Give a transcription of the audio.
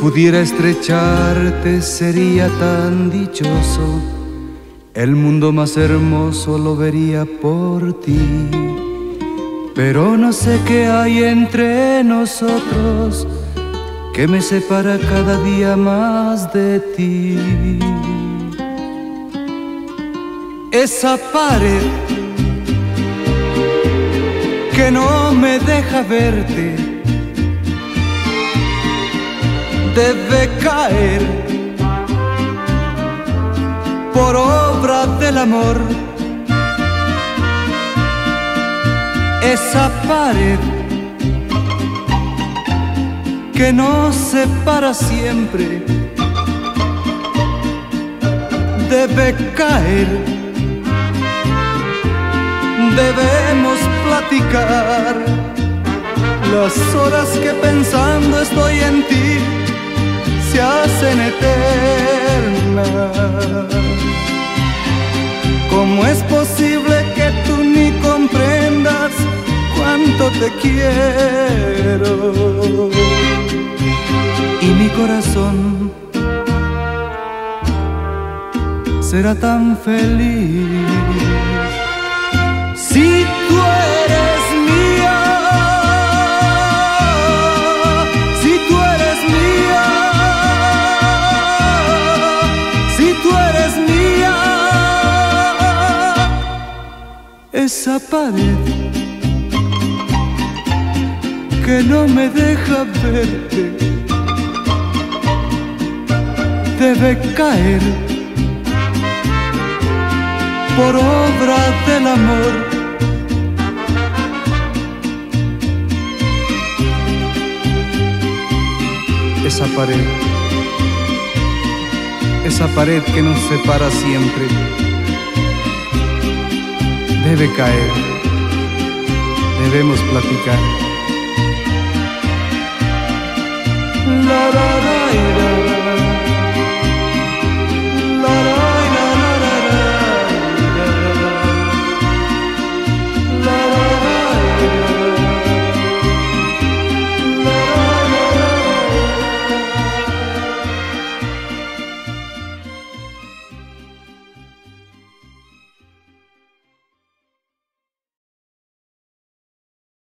pudiera estrecharte sería tan dichoso, el mundo más hermoso lo vería por ti. Pero no sé qué hay entre nosotros que me separa cada día más de ti. Esa pared que no me deja verte debe caer por obra del amor. Esa pared que nos separa siempre debe caer. Debemos platicar las horas que pensando estoy en ti se hacen eternas. ¿Cómo es posible que tú ni comprendas cuánto te quiero? Y mi corazón será tan feliz si tú eres mía, si tú eres mía, si tú eres mía. Esa pared que no me deja verte debe caer por obra del amor. Esa pared que nos separa siempre debe caer. Debemos platicar. La, la, la, la.